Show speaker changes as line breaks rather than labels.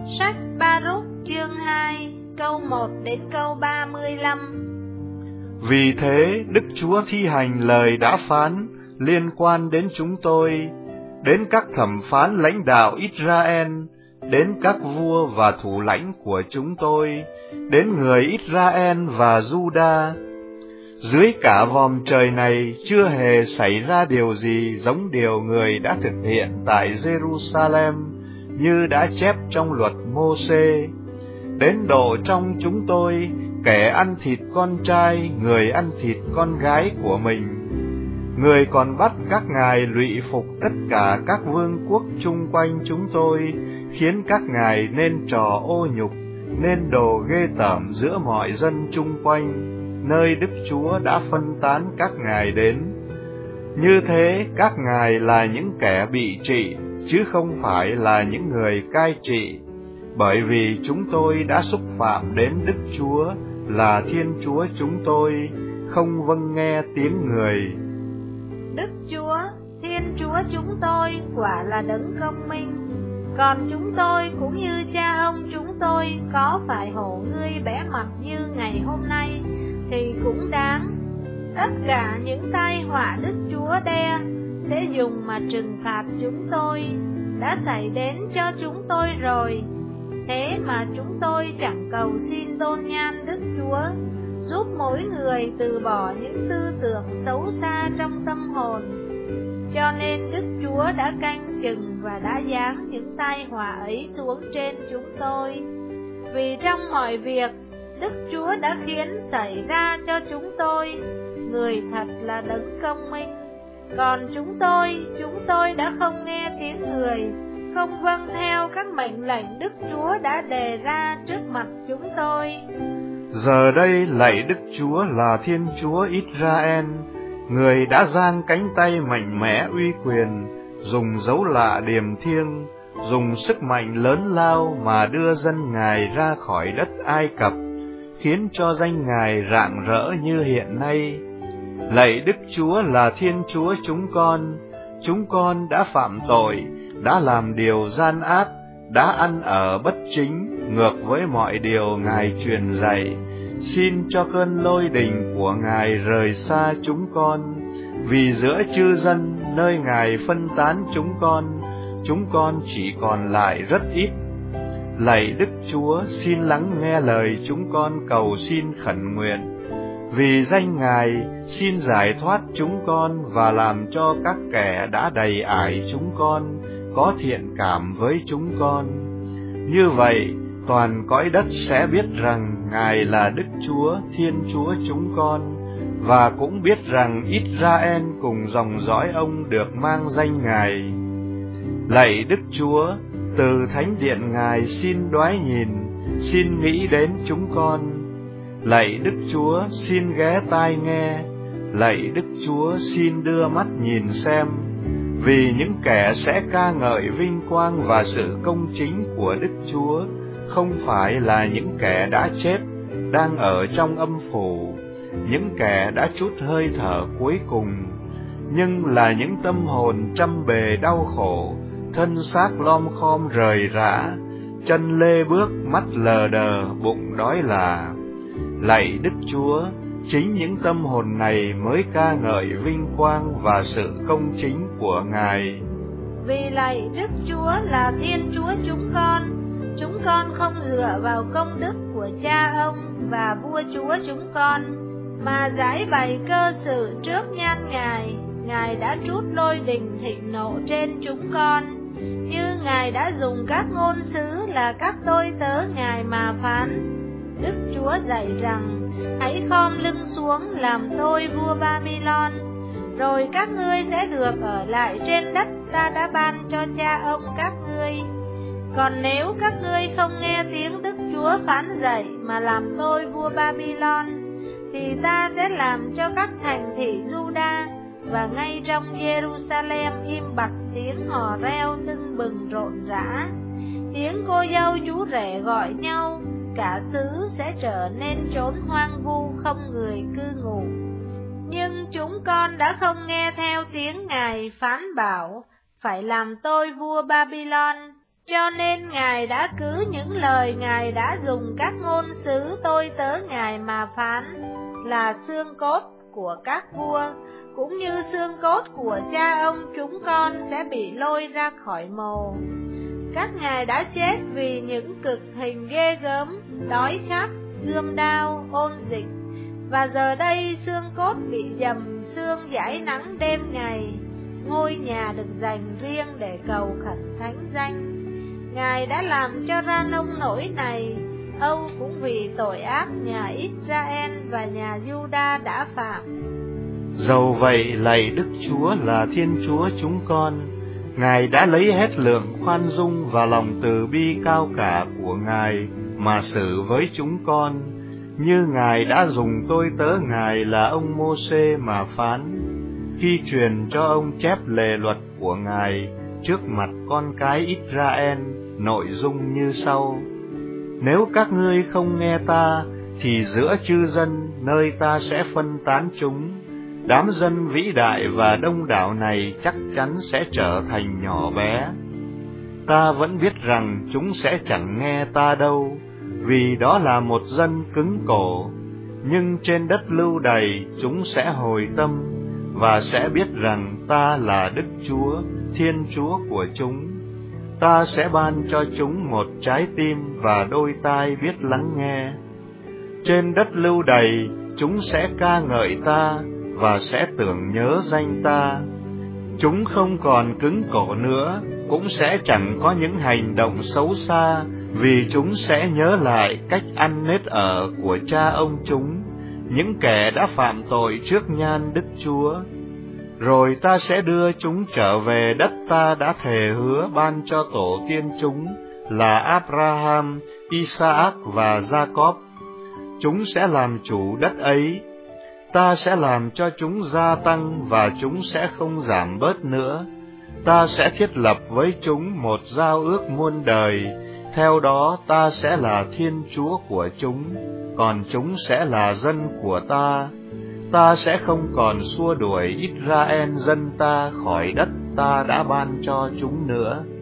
Sách Ba-rúc chương 2 câu 1 đến câu 35.
Vì thế Đức Chúa thi hành lời đã phán liên quan đến chúng tôi, đến các thẩm phán lãnh đạo Israel, đến các vua và thủ lãnh của chúng tôi, đến người Israel và Juda. Dưới cả vòm trời này chưa hề xảy ra điều gì giống điều người đã thực hiện tại Jerusalem, như đã chép trong luật Mô-sê. Đến độ trong chúng tôi, kẻ ăn thịt con trai, người ăn thịt con gái của mình. Người còn bắt các ngài lụy phục tất cả các vương quốc chung quanh chúng tôi, khiến các ngài nên trò ô nhục, nên đồ ghê tởm giữa mọi dân chung quanh, nơi Đức Chúa đã phân tán các ngài đến. Như thế, các ngài là những kẻ bị trị, chứ không phải là những người cai trị, bởi vì chúng tôi đã xúc phạm đến Đức Chúa là Thiên Chúa chúng tôi, không vâng nghe tiếng người.
Đức Chúa, Thiên Chúa chúng tôi quả là đấng công minh, còn chúng tôi cũng như cha ông chúng tôi có phải hổ ngươi bẽ mặt như ngày hôm nay thì cũng đáng. Tất cả những tai họa Đức Chúa đe sẽ dùng mà trừng phạt chúng tôi đã xảy đến cho chúng tôi rồi. Thế mà chúng tôi chẳng cầu xin tôn nhan Đức Chúa, giúp mỗi người từ bỏ những tư tưởng xấu xa trong tâm hồn. Cho nên Đức Chúa đã canh chừng và đã giáng những tai họa ấy xuống trên chúng tôi. Vì trong mọi việc, Đức Chúa đã khiến xảy ra cho chúng tôi, người thật là đấng công minh. Còn chúng tôi đã không nghe tiếng người, không vâng theo các mệnh lệnh Đức Chúa đã đề ra trước mặt chúng tôi.
Giờ đây lạy Đức Chúa là Thiên Chúa Israel, người đã giang cánh tay mạnh mẽ uy quyền, dùng dấu lạ điềm thiêng, dùng sức mạnh lớn lao mà đưa dân Ngài ra khỏi đất Ai Cập, khiến cho danh Ngài rạng rỡ như hiện nay. Lạy Đức Chúa là Thiên Chúa chúng con đã phạm tội, đã làm điều gian ác, đã ăn ở bất chính, ngược với mọi điều Ngài truyền dạy. Xin cho cơn lôi đình của Ngài rời xa chúng con, vì giữa chư dân nơi Ngài phân tán chúng con chỉ còn lại rất ít. Lạy Đức Chúa, xin lắng nghe lời chúng con cầu xin khẩn nguyện. Vì danh Ngài, xin giải thoát chúng con và làm cho các kẻ đã đầy ải chúng con có thiện cảm với chúng con. Như vậy, toàn cõi đất sẽ biết rằng Ngài là Đức Chúa, Thiên Chúa chúng con, và cũng biết rằng Israel cùng dòng dõi ông được mang danh Ngài. Lạy Đức Chúa, từ thánh điện Ngài xin đoái nhìn, xin nghĩ đến chúng con. Lạy Đức Chúa, xin ghé tai nghe. Lạy Đức Chúa, xin đưa mắt nhìn xem. Vì những kẻ sẽ ca ngợi vinh quang và sự công chính của Đức Chúa không phải là những kẻ đã chết, đang ở trong âm phủ, những kẻ đã trút hơi thở cuối cùng, nhưng là những tâm hồn trăm bề đau khổ, thân xác lom khom rời rã, chân lê bước, mắt lờ đờ, bụng đói là. Lạy Đức Chúa, chính những tâm hồn này mới ca ngợi vinh quang và sự công chính của Ngài.
Vì lạy Đức Chúa là Thiên Chúa chúng con không dựa vào công đức của cha ông và vua chúa chúng con, mà giải bày cơ sự trước nhan Ngài. Ngài đã trút lôi đình thịnh nộ trên chúng con, như Ngài đã dùng các ngôn sứ là các tôi tớ Ngài mà phán. Đức Chúa dạy rằng, hãy khom lưng xuống làm tôi vua Babylon, rồi các ngươi sẽ được ở lại trên đất ta đã ban cho cha ông các ngươi. Còn nếu các ngươi không nghe tiếng Đức Chúa phán dạy mà làm tôi vua Babylon, thì ta sẽ làm cho các thành thị Juda và ngay trong Jerusalem im bặt tiếng hò reo tưng bừng rộn rã, tiếng cô dâu chú rể gọi nhau. Cả xứ sẽ trở nên chốn hoang vu không người cư ngụ. Nhưng chúng con đã không nghe theo tiếng Ngài phán bảo, phải làm tôi vua Babylon, Cho nên Ngài đã cứ những lời Ngài đã dùng các ngôn sứ tôi tớ Ngài mà phán là xương cốt của các vua, cũng như xương cốt của cha ông chúng con sẽ bị lôi ra khỏi mồ. Các ngài đã chết vì những cực hình ghê gớm, đói khát, gươm đao, ôn dịch, và giờ đây xương cốt bị dầm xương dãi nắng đêm ngày. Ngôi nhà được dành riêng để cầu khẩn thánh danh. Ngài đã làm cho ra nông nỗi này, Âu cũng vì tội ác nhà Israel và nhà Juda đã phạm.
Dầu vậy lạy Đức Chúa là Thiên Chúa chúng con, Ngài đã lấy hết lượng khoan dung và lòng từ bi cao cả của Ngài mà xử với chúng con, như Ngài đã dùng tôi tớ Ngài là ông Mô-sê mà phán, khi truyền cho ông chép lề luật của Ngài trước mặt con cái Israel, nội dung như sau: Nếu các ngươi không nghe ta, thì giữa chư dân nơi ta sẽ phân tán chúng. Đám dân vĩ đại và đông đảo này chắc chắn sẽ trở thành nhỏ bé. Ta vẫn biết rằng chúng sẽ chẳng nghe ta đâu, vì đó là một dân cứng cổ. Nhưng trên đất lưu đày chúng sẽ hồi tâm, và sẽ biết rằng ta là Đức Chúa, Thiên Chúa của chúng. Ta sẽ ban cho chúng một trái tim và đôi tai biết lắng nghe. Trên đất lưu đày chúng sẽ ca ngợi ta và sẽ tưởng nhớ danh ta. Chúng không còn cứng cổ nữa, cũng sẽ chẳng có những hành động xấu xa, vì chúng sẽ nhớ lại cách ăn nết ở của cha ông chúng, những kẻ đã phạm tội trước nhan Đức Chúa. Rồi ta sẽ đưa chúng trở về đất ta đã thề hứa ban cho tổ tiên chúng là Abraham, Isaac và Jacob. Chúng sẽ làm chủ đất ấy. Ta sẽ làm cho chúng gia tăng và chúng sẽ không giảm bớt nữa. Ta sẽ thiết lập với chúng một giao ước muôn đời. Theo đó ta sẽ là Thiên Chúa của chúng, còn chúng sẽ là dân của ta. Ta sẽ không còn xua đuổi Israel dân ta khỏi đất ta đã ban cho chúng nữa.